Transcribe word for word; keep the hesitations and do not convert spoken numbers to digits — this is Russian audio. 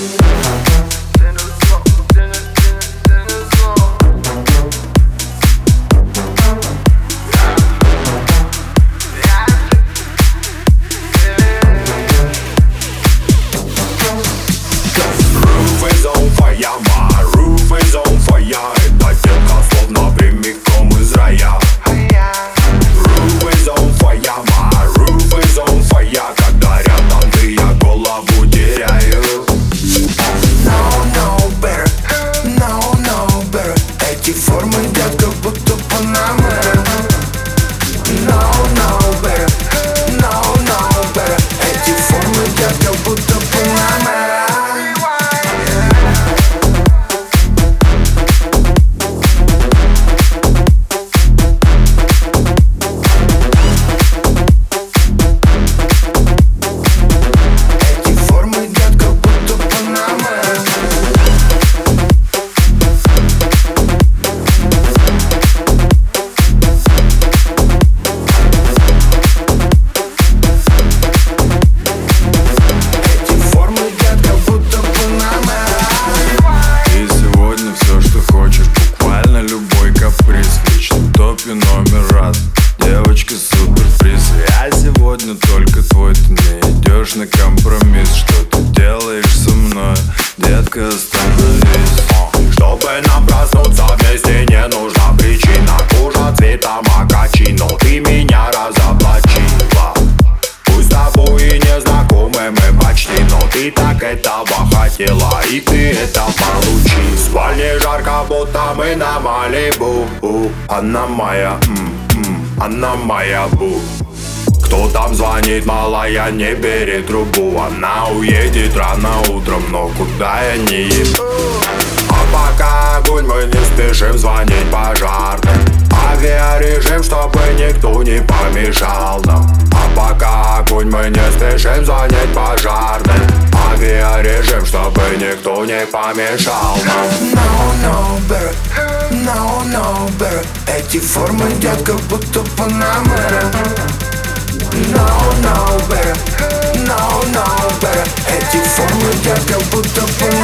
Номер раз, девочка суперприз. Я сегодня только твой, ты не идешь на компромисс. Что ты делаешь со мной, детка, остановись. Чтобы нам проснуться вместе, не нужна причина. Кожа цвета макачино, ты меня разоблачила. Пусть с тобой и не знакомы мы почти, но ты так этого хотела, и ты это получи. В спальне жарко, будто мы на Малибу. Она моя, м-м, она моя бу. Кто там звонит, малая, не бери трубу. Она уедет рано утром, но куда я не еду. А пока огонь, мы не спешим звонить пожарным. Авиарежим, чтобы никто не помешал нам. А пока огонь, мы не спешим звонить пожарным. Авиарежим, чтобы никто не помешал нам. No, no, better, no, no, better. Эти формы, детка, будто Панамера. No, no, better, no, no, better. Эти формы, детка, будто Панамера.